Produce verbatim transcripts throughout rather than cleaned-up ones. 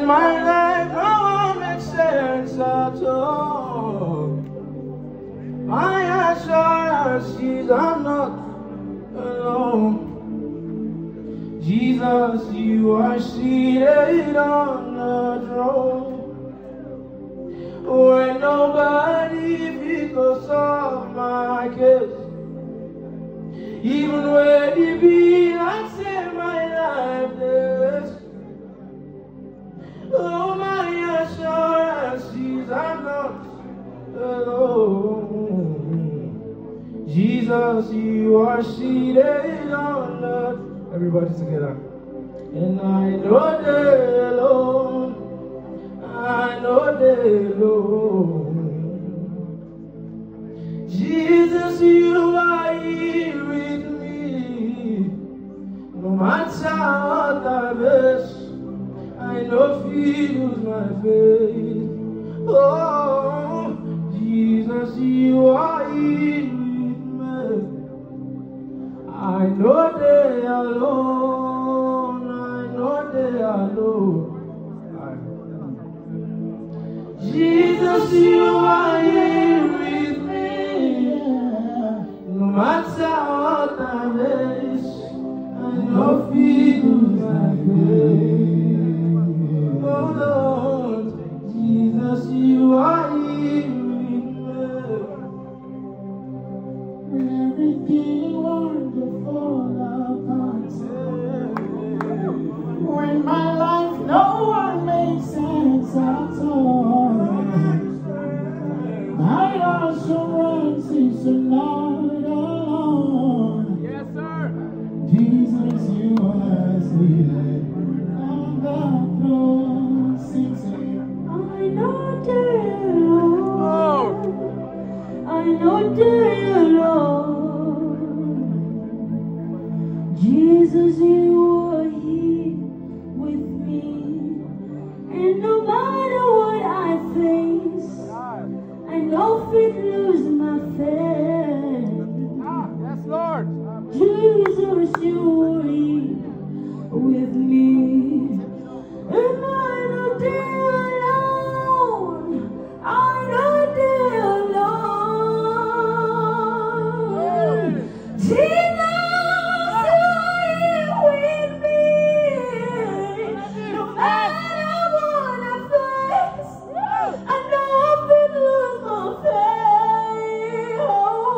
In my life, no one makes sense at all. My assurance is I'm not alone. Jesus, you are seated on the throne. When nobody because of my case, even when it be like say my life is. Oh, my assurance is I'm not alone. Jesus, you are seated on the. Everybody together. And I know they're alone. I know they're alone. Jesus, you are here with me. No matter what I face, I know feels my faith. Oh, Jesus, you are here with me. I know they are alone. I know they are alone. Jesus, you are here with me. No matter what I face, I know feels my faith. Oh Lord, Jesus, you are here with me. Everything wonderful about when my life no one makes sense at all. My assurance is not alone. Yes, sir. Jesus, you are seated on the throne. Sing, sing. I know they're alone. I know they're alone. Jesus, you are here with me. And no matter what I face, I know fit lose my faith. Ah, yes, Lord. Jesus, you are here with me. And I know they're alone. I know they're alone. Jesus, you are here with me. No matter what I face, I know fit lose my faith. Oh,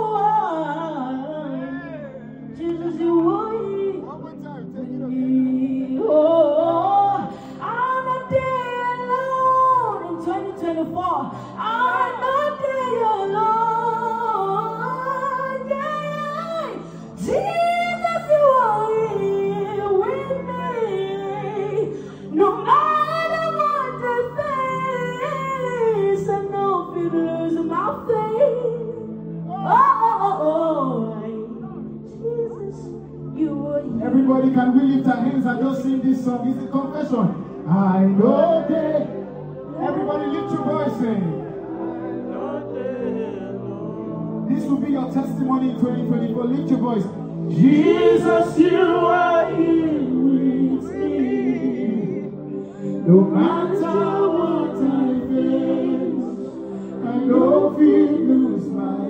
Jesus, you are here with me. Oh, I'm not there alone in twenty twenty-four. I'm not there alone. Yeah. Jesus, you are here with me. No matter what I face, I know if you lose my faith. Oh, oh, oh, Jesus, you are here. Everybody, can we lift our hands and just sing this song? It's a confession. I know that. Everybody lift your voice and this will be your testimony in twenty twenty-four. Lift your voice. Jesus, you are here with me. No matter what I face, I know if you lose my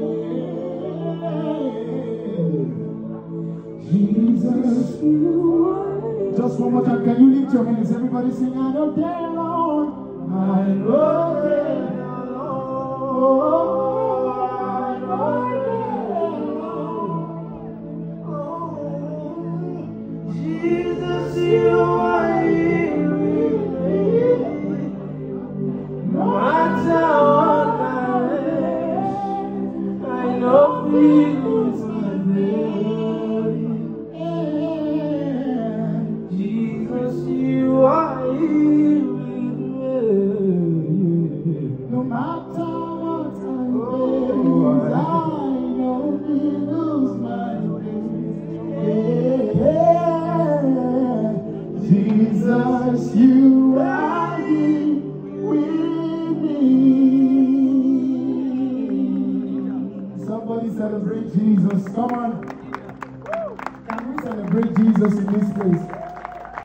faith. Jesus, you are here. Just one more time, can you lift your hands? Everybody sing, I know they're alone. I know they're alone. I know they're alone. Jesus, you are here with me. No matter what I face, I know feelings my faith. Jesus, you are here with me. No matter what I face, I know you lose my faith. Jesus, you are here with me. Somebody celebrate Jesus. Come on. Can we celebrate Jesus in